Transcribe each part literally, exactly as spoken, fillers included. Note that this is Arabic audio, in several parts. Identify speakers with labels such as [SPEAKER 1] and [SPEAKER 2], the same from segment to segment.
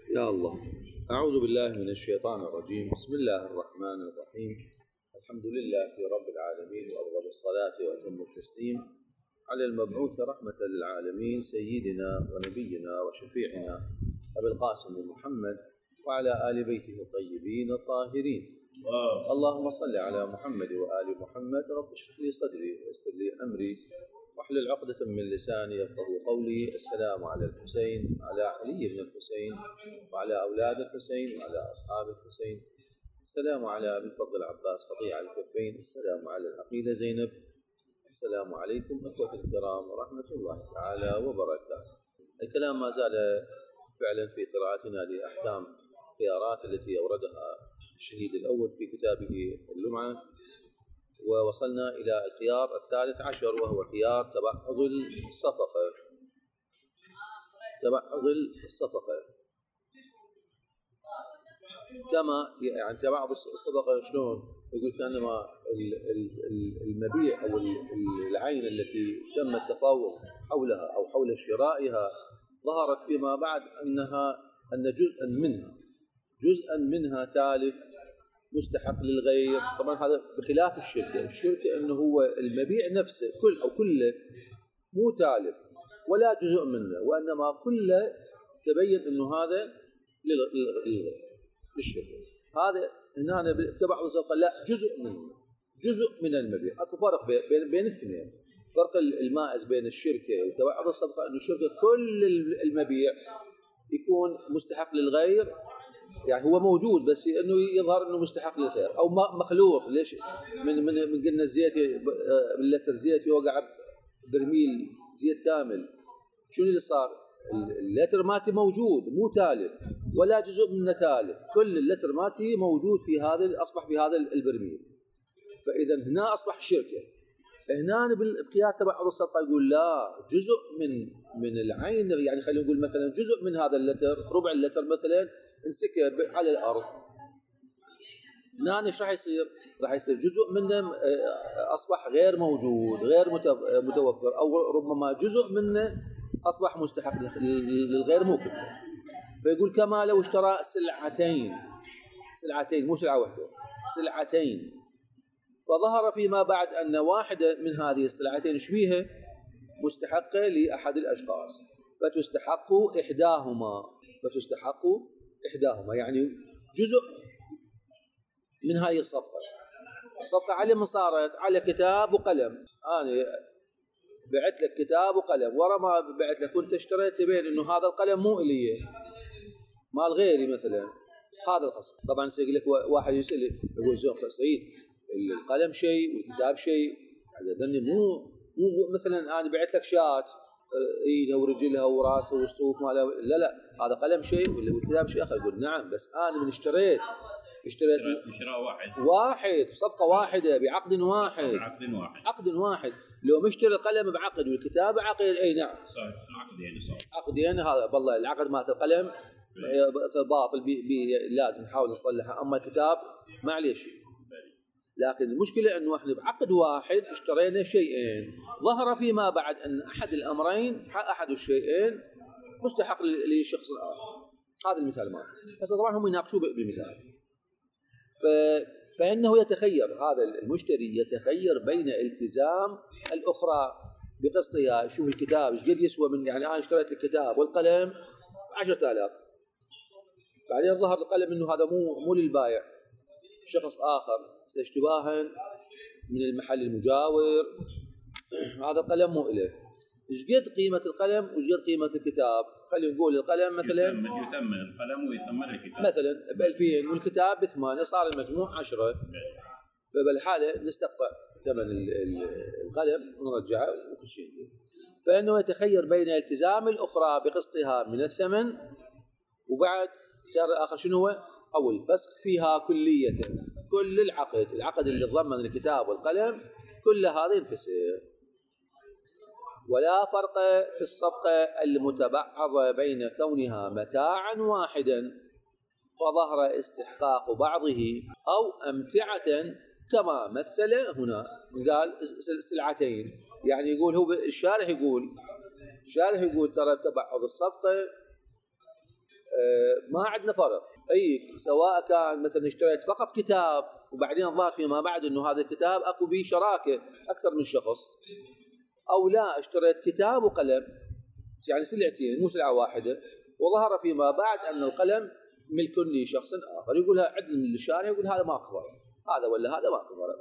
[SPEAKER 1] يا الله. أعوذ بالله من الشيطان الرجيم. بسم الله الرحمن الرحيم. الحمد لله رب العالمين، وأفضل الصلاة وأتم التسليم على المبعوث رحمة للعالمين سيدنا ونبينا وشفيعنا أبي القاسم محمد وعلى آل بيته الطيبين الطاهرين. اللهم صل على محمد وآل محمد. رب اشرح لي صدري ويسر لي أمري واحلل عقدة من لساني يفقهوا قولي. السلام على الحسين، على علي بن الحسين، وعلى أولاد الحسين، وعلى أصحاب الحسين. السلام على أبي الفضل العباس قطيع الكفين. السلام على العقيلة زينب. السلام عليكم أخوة الكرام ورحمة الله تعالى وبركاته. الكلام ما زال فعلا في قراءتنا لأحكام خيارات التي أوردها الشهيد الأول في كتابه اللمعة، ووصلنا إلى الخيار الثالث عشر وهو خيار تبعض الصفقة. تبعض الصفقة كما يعني تبعض الصفقة شلون؟ يقول كأنما المبيع أو العين التي تم التفاوض حولها أو حول شرائها ظهرت فيما بعد أنها أن جزءا منها جزءا منها تالف مستحق للغير. طبعا هذا بخلاف الشركة. الشركة أنه هو المبيع نفسه كل أو كله مو تالف ولا جزء منه، وإنما كله تبين أنه هذا للشركة. هذا هنا تبع الصفقة لا، جزء منه، جزء من المبيع. أكو فرق بين بين الاثنين. فرق المائز بين الشركة وتبع الصفقة أنه الشركة كل المبيع يكون مستحق للغير، يعني هو موجود بس انه يظهر انه مستحق للخير، او مخلوط. ليش؟ من من من قلنا الزيت اللتر زيت يوقع برميل زيت كامل. شنو اللي صار؟ اللتر ماتي موجود مو تالف ولا جزء منه تالف، كل اللتر ماتي موجود في هذا، اصبح في هذا البرميل. فاذا هنا اصبح الشركه. هنا بالقياس تبع الصفقه يقول لا، جزء من من العين، يعني خلينا نقول مثلا جزء من هذا اللتر، ربع اللتر مثلا انسكب على الارض. هنا ايش راح يصير؟ راح يصير جزء منه اصبح غير موجود، غير متوفر، او ربما جزء منه اصبح مستحق للغير مو كله. فيقول كما لو اشترى سلعتين، سلعتين مو سلعه واحده، سلعتين، فظهر فيما بعد ان واحده من هذه السلعتين شبيهه مستحقه لاحد الاشخاص، فتستحق احداهما، فتستحق إحداهما، يعني جزء من هذه الصفقة. الصفقة على من صارت؟ على كتاب وقلم. أنا بعت لك كتاب وقلم، ورا ما بعت لك كنت اشتريت تبين إنه هذا القلم مو إلي، مال غيري مثلا. هذا القصد. طبعا سيقول لك واحد يسأل يقول زوخ سعيد القلم شيء والكتاب شيء، هذا ذني مو مو مثلا أنا بعت لك شات ايدها ورجلها وراسها والصوف مالها، لا لا، هذا قلم شيء والكتاب شيء اخر. يقول نعم، بس انا من اشتريت اشتريت
[SPEAKER 2] شراء واحد
[SPEAKER 1] واحد صفقه واحده بعقد واحد
[SPEAKER 2] بعقد واحد
[SPEAKER 1] عقد واحد. لو مشتري القلم بعقد والكتاب بعقد، اي نعم
[SPEAKER 2] صحيح، عقدين صح،
[SPEAKER 1] عقدين. هذا بالله العقد مالت القلم باطل، بي بي لازم نحاول نصلحه. اما الكتاب معليش. لكن المشكلة أنه إحنا بعقد واحد اشترينا شيئين، ظهر فيما بعد أن أحد الأمرين، أحد الشيئين مستحق للشخص الآخر. هذا المثال مالته. بس طبعا هم يناقشوا بالمثال. ف... فإنه يتخير، هذا المشتري يتخير بين التزام الأخرى بقسطها. شوف الكتاب ايش قد يسوى، من يعني أنا اشتريت الكتاب والقلم عشرة آلاف، بعدين ظهر القلم إنه هذا مو مو للبائع، شخص آخر اشتباها من المحل المجاور، هذا القلم مو إله. إيش قد قيمة القلم وإيش قد قيمة الكتاب؟ خلينا نقول القلم مثلا
[SPEAKER 2] يثمن, يثمن القلم ويثمن الكتاب
[SPEAKER 1] مثلا بألفين والكتاب بثمانية، صار المجموع عشرة. فبالحالة نستقطع ثمن القلم ونرجعه وكل شيء. فإنه يتخير بين التزام الأخرى بقسطها من الثمن، وبعد خيار الآخر شنو هو؟ أو الفسخ فيها كلية، كل العقد، العقد اللي ضمن الكتاب والقلم كل هذا ينفسخ. ولا فرق في الصفقة المتبعضة بين كونها متاعا واحدا فظهر استحقاق بعضه أو أمتعة كما مثل هنا. قال سلعتين، يعني يقول هو الشارح يقول الشارح يقول ترى تبعض الصفقة ما عندنا فرق. اي سواء كان مثلا اشتريت فقط كتاب وبعدين ظهر فيما بعد انه هذا الكتاب اكو به شراكه اكثر من شخص، او لا اشتريت كتاب وقلم يعني سلعتين مو سلعه واحده، وظهر فيما بعد ان القلم ملك لشخص اخر، يقولها عدل من الشارع يقول هذا ماكو فرق، هذا ولا هذا ماكو فرق.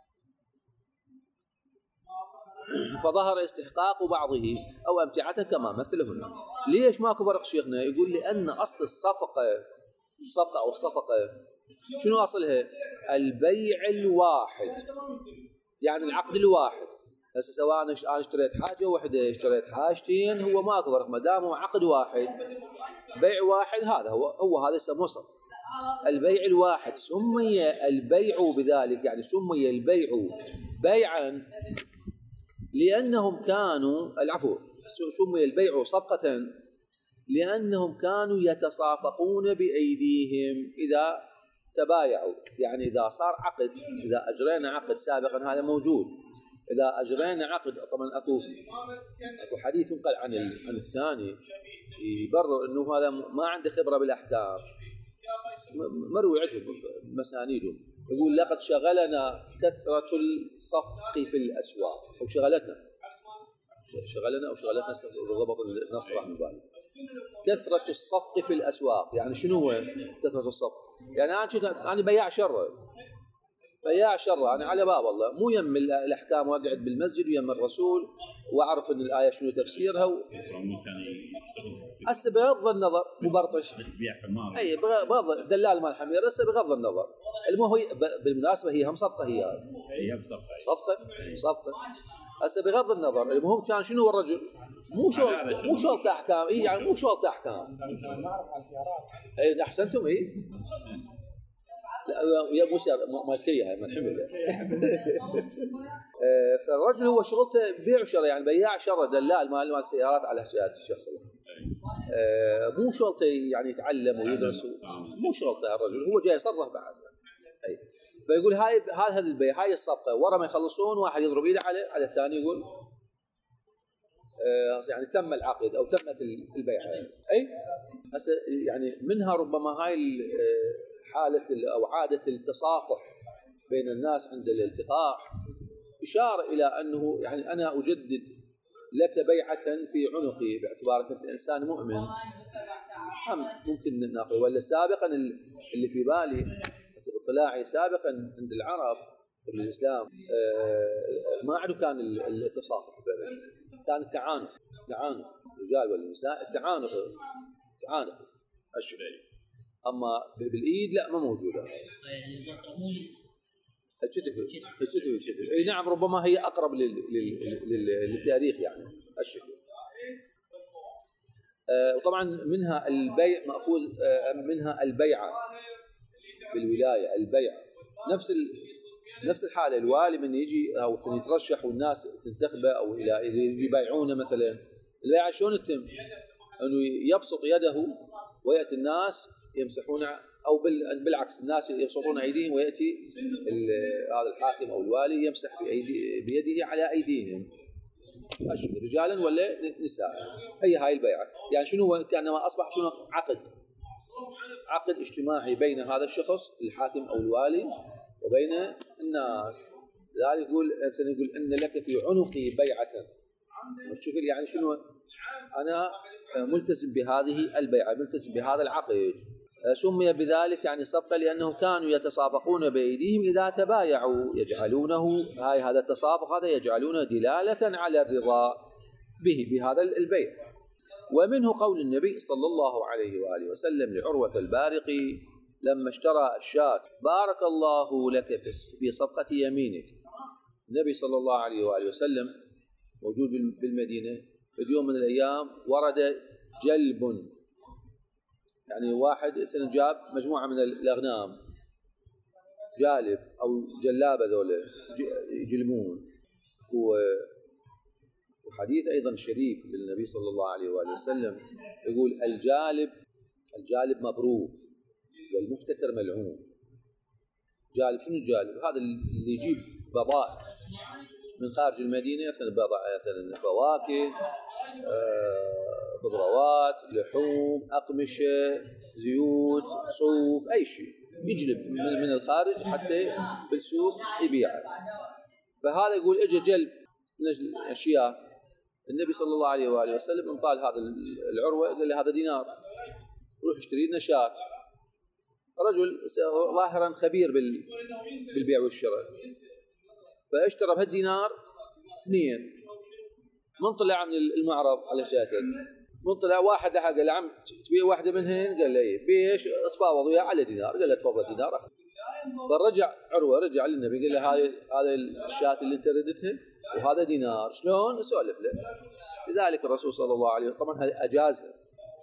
[SPEAKER 1] فظهر استحقاق بعضه او امتعته كما مثل هنا. ليش ماكو فرق شيخنا؟ يقول لان اصل الصفقه الصفقه او الصفقه شنو اصلها؟ البيع الواحد، يعني العقد الواحد. هسه سواء انا اشتريت حاجه واحده اشتريت حاجتين هو ماكو فرق ما دام هو عقد واحد بيع واحد، هذا هو هو هذا يسموه صفقه. البيع الواحد سمي البيع بذلك، يعني سمي البيع بيعا لأنهم كانوا العفو سمي البيع صفقة لأنهم كانوا يتصافقون بأيديهم إذا تبايعوا. يعني إذا صار عقد، إذا أجرينا عقد سابقا هذا موجود، إذا أجرينا عقد طبعا أكو أكو حديث قال عن عن الثاني يبرر إنه هذا ما عنده خبرة بالأحكام، مروي عندهم مسانيدهم، يقول لقد شغلنا كثرة الصفق في الأسواق، أو شغلتنا شغلنا أو شغلتنا ضبط النص رحمه الله. كثرة الصفق في الأسواق يعني شنو هو كثرة الصفق؟ يعني أنا شو أنا بياع شر بياع شر أنا على باب الله، مو يم الأحكام وأقعد بالمسجد ويم الرسول وأعرف إن الآية شنو تفسيرها و... هسه بغض النظر مبرطش اي بغض دلال مال حمير هسه بغض النظر. المهم هي بالمناسبه هي هم صفقه، هي
[SPEAKER 2] هي صفقه
[SPEAKER 1] صفقه صفقه هسه بغض النظر. المهم كان شنو هو الرجل مو شغل مو شغل احكام، اي يعني مو شغل احكام. اي احسنتم. اي لا يا ابو سيارة مالكيه هاي مالحمل. فالرجل هو شغلته بيع وشراء، يعني بياع شراء دلال مال مال سيارات على سيارات الشخص. مو شغلته يعني يتعلم ويدرس، مو شغلته الرجل، هو جاي يصرف بعد. اي فيقول هاي هذا البيع هاي الصفقه، ورا ما يخلصون واحد يضرب ايده على على الثاني يقول يعني تم العقد او تمت البيعه. اي هسه يعني منها ربما هاي حاله او عاده التصافح بين الناس عند الالتقاء اشاره الى انه يعني انا اجدد لك بيعة في عنقي باعتبارك انت انسان مؤمن. هم ممكن ناخذ ولا سابقا اللي في بالي اطلاعي سابقا عند العرب قبل الاسلام ما عندو كان التصافح، كان التعانق، تعانق الرجال والنساء، التعانق تعانق الشباب، اما بالايد لا ما موجوده.
[SPEAKER 3] يعني البصره مو
[SPEAKER 1] الكتف الكتف الكتف اي نعم، ربما هي اقرب لل... لل... للتاريخ يعني الشكل. آه وطبعا منها البيع ماخوذ آه منها البيعه بالولايه، البيع نفس ال... نفس الحاله. الوالي من يجي او يترشح والناس تنتخبه او الى يبايعونه مثلا، البيعه شلون تتم؟ انه يبسط يده وياتي الناس يمسحون، او بالعكس الناس يبسطون ايديهم وياتي هذا الحاكم او الوالي يمسح في ايدي بيده على ايديهم رجالا ولا نساء. هي هاي البيعه، يعني شنو كانما اصبح شنو عقد عقد اجتماعي بين هذا الشخص الحاكم او الوالي وبين الناس. لذلك يقول مثلا يقول ان لك في عنقي بيعه، والشكل يعني شنو انا ملتزم بهذه البيعه، ملتزم بهذا العقد. سمي بذلك يعني صفقة لأنهم كانوا يتصافقون بأيديهم إذا تبايعوا، يجعلونه هاي هذا التصافق هذا يجعلونه دلالة على الرضا به بهذا البيع. ومنه قول النبي صلى الله عليه وآله وسلم لعروة البارقي لما اشترى الشاة: بارك الله لك في صفقة يمينك. النبي صلى الله عليه وآله وسلم موجود بالمدينة، في يوم من الأيام ورد جلب، يعني واحد مثلا جاب مجموعة من الأغنام، جالب أو جلابة ذولا يجلمون. وحديث أيضا شريف للنبي صلى الله عليه وآله وسلم يقول: الجالب الجالب مبروك والمحتكر ملعون. جالب شنو الجالب؟ هذا اللي يجيب بضائع من خارج المدينة مثلا بضع مثلا فواكه، خضروات، لحوم، أقمشة، زيوت، صوف، أي شيء يجلب من من الخارج حتى بالسوق يبيعه. فهذا يقول اجى جلب من الأشياء، النبي صلى الله عليه وآله وسلم انطال هذا العروة قال له هذا دينار روح اشتري لنا شاة. رجل ظاهرا خبير بالبيع والشراء، فاشترى بهالدينار اثنين. من طلع من المعرض على شاتين، من طلع واحد لحق قال عم تبيع واحدة منهن؟ قال له ايه. بيش؟ اصفاوض وياه على دينار. قال له تفضل دينار. فرجع عروة رجع للنبي قال له هذه هذا الشاة اللي انت ردتها وهذا دينار، شلون؟ سولف له. لذلك الرسول صلى الله عليه وسلم طبعا هذه اجازها.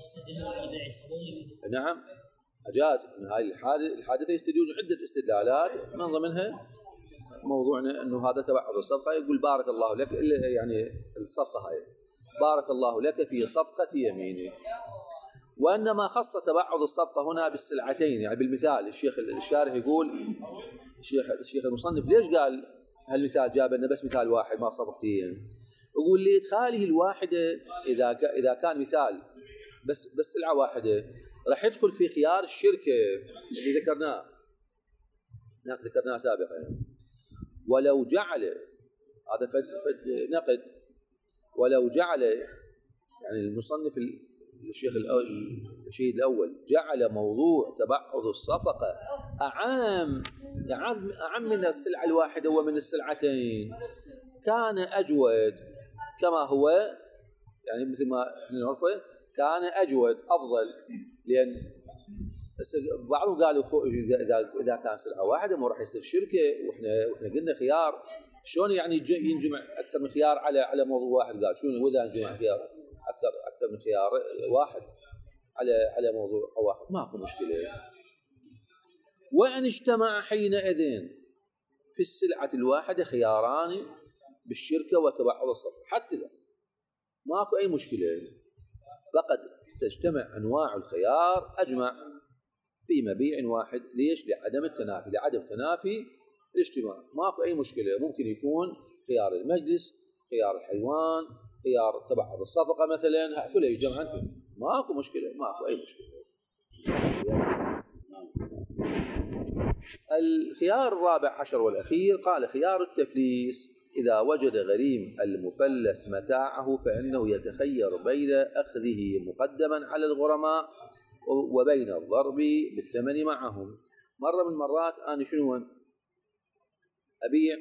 [SPEAKER 1] نعم اجاز من هاي الحادثه، يستدلون عده استدلالات من ضمنها موضوعنا انه هذا تبعض الصفقه. يقول بارك الله لك، يعني الصفقه هاي بارك الله لك في صفقه يمينك. وانما خص تبعض الصفقه هنا بالسلعتين، يعني بالمثال. الشيخ الشارح يقول الشيخ الشيخ المصنف ليش قال هالمثال، جاب لنا بس مثال واحد ما صفقتين؟ يقول لادخاله الواحده اذا اذا كان مثال بس بس سلعه واحده راح يدخل في خيار الشركه اللي ذكرناه ذكرناه سابقا. ولو جعل هذا فد فد نقد، ولو جعل يعني المصنف الشيخ الشهيد الاول جعل موضوع تبعض الصفقه اعم اعم من السلعه الواحده ومن السلعتين كان اجود، كما هو يعني مثل ما نعرفه كان اجود افضل. لان بعضهم قالوا اذا اذا كان سلعه واحده ما راح يصير شركه، واحنا واحنا قلنا خيار شلون يعني ينجمع اكثر من خيار على على موضوع واحد. قال شنو اذا انجمع خيار اكثر اكثر من خيار واحد على على موضوع واحد ماكو مشكله. وان اجتمع حينئذ في السلعه الواحده خياران بالشركه وتبعض الصفقه حتى ذا ماكو اي مشكله، فقد تجتمع انواع الخيار اجمع في مبيع واحد. ليش؟ لعدم التنافي، لعدم تنافي الاجتماع ماكو اي مشكله. ممكن يكون خيار المجلس، خيار الحيوان، خيار تبعض الصفقه مثلا، كلها يجتمعان فيه ماكو مشكله، ماكو اي مشكله. الخيار الرابع عشر والاخير قال خيار التفليس. إذا وجد غريم المفلس متاعه فإنه يتخير بين أخذه مقدما على الغرماء وبين الضرب بالثمن معهم. مرة من مرات أنا شنو أبيع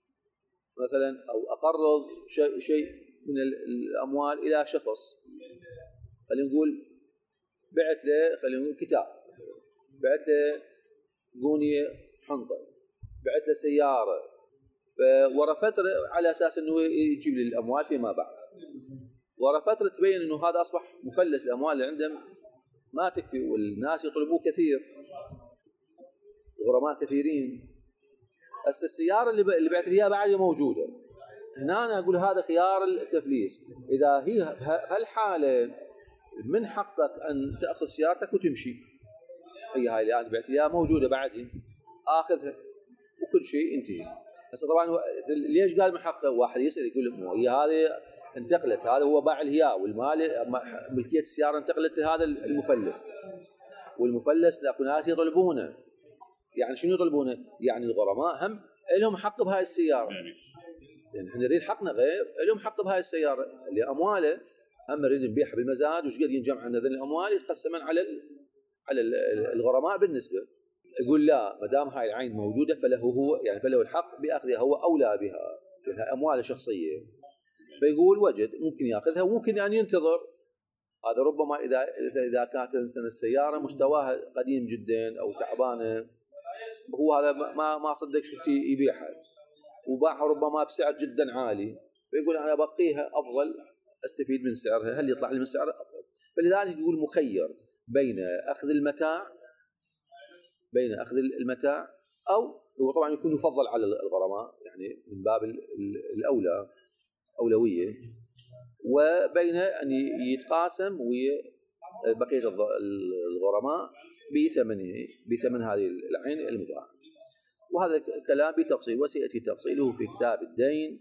[SPEAKER 1] مثلا أو أقرض شيء شيء من الأموال إلى شخص، خلينا نقول بعت له خلينا نقول كتاب، بعت له قونية حنطة، بعت له سيارة، فورا فترة على أساس أنه يجيب لي الأموال فيما بعد. ورا فترة تبين أنه هذا أصبح مفلس، الأموال اللي عنده ما تكفي والناس يطلبوه كثير، الغرماء كثيرين. بس السيارة اللي بعت لي بعد موجودة. هنا أنا أقول هذا خيار التفليس. إذا هي هالحالة من حقك أن تأخذ سيارتك وتمشي، هي هاي اللي أنا بعت لي موجودة بعدي، آخذها وكل شيء انتهي. بس طبعا ليش قال من حقه؟ واحد يسأل يقول له هي هذه انتقلت، هذا هو باع الهياء والمال ملكية السيارة انتقلت لهذا المفلس، والمفلس لاكو ناس يطلبونه. يعني شنو يطلبونه؟ يعني الغرماء هم لهم حق بهاي السيارة، يعني احنا نريد حقنا غير لهم حق بهاي السيارة اللي أمواله هم نريد نبيعها بالمزاد، وش قد ينجمع عن هذه الأموال يتقسمن على على الغرماء بالنسبة. يقول لا، ما دام هاي العين موجودة فله هو يعني فله الحق بأخذها، هو أولى بها لأنها أموال شخصية. فيقول وجد ممكن يأخذها وممكن أن ينتظر. هذا ربما إذا إذا كانت مثلا السيارة مستواها قديم جدا أو تعبانة، هو هذا ما ما صدق شو يبيعها وباعها ربما بسعر جدا عالي، فيقول أنا بقيها أفضل أستفيد من سعرها، هل يطلع لي من سعرها أفضل. فلذلك يقول مخير بين أخذ المتاع بين أخذ المتاع أو هو طبعا يكون يفضل على الغرماء يعني من باب الأولى أولوية، وبين أن يتقاسم وبقية الغرماء بثمنه بثمن هذه العين المباعة. وهذا كلام بتفصيل وسيأتي تفصيله في كتاب الدين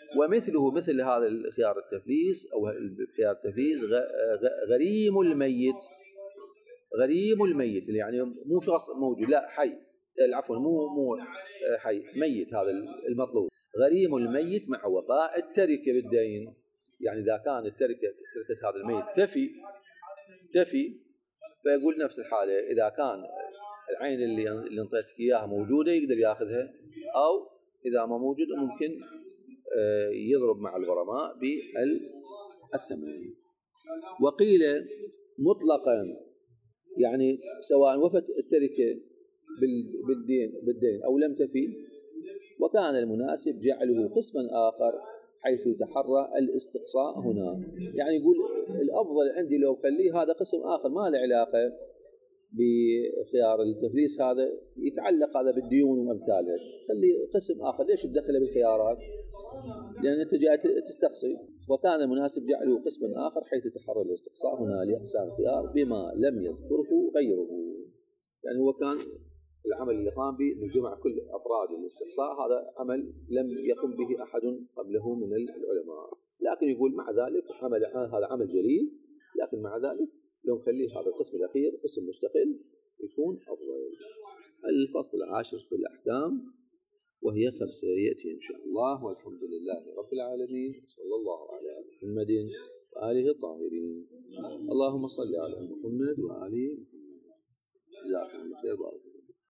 [SPEAKER 1] ومثله مثل هذا الخيار التفليس أو خيار التفليس غريم الميت، غريم الميت اللي يعني مو شخص موجود، لا حي، عفوا مو مو حي، ميت هذا المطلوب. غريم الميت مع وفاء التركة بالدين، يعني إذا كان التركة تركة هذا الميت تفي تفي فيقول نفس الحالة، إذا كان العين اللي اللي انطيتك إياها موجودة يقدر يأخذها، أو إذا ما موجود ممكن يضرب مع الغرماء بالثمن. وقيل مطلقا يعني سواء وفت التركة بالدين بالدين أو لم تفي، وكان المناسب جعله قسما آخر حيث يتحرى الاستقصاء هنا. يعني يقول الأفضل عندي لو خليه هذا قسم آخر ما له علاقة بخيار التفليس، هذا يتعلق هذا بالديون وأمثالها، خلي قسم آخر. ليش تدخله بالخيارات؟ لأن أنت جاي تستقصي. وكان المناسب جعله قسما آخر حيث يتحرى الاستقصاء هنا لأقسام الخيار بما لم يذكره غيره. يعني هو كان العمل اللي قام به من جمع كل أفراد الاستقصاء، هذا عمل لم يقم به أحد قبله من العلماء، لكن يقول مع ذلك عمل هذا عمل جليل، لكن مع ذلك لو نخليه هذا القسم الأخير قسم مستقل يكون أفضل. الفصل العاشر في الأحكام وهي خمسة يأتي إن شاء الله، والحمد لله رب العالمين، صلى الله على محمد وآله الطاهرين. اللهم صل على محمد وآله محمد. جزاكم الله خير.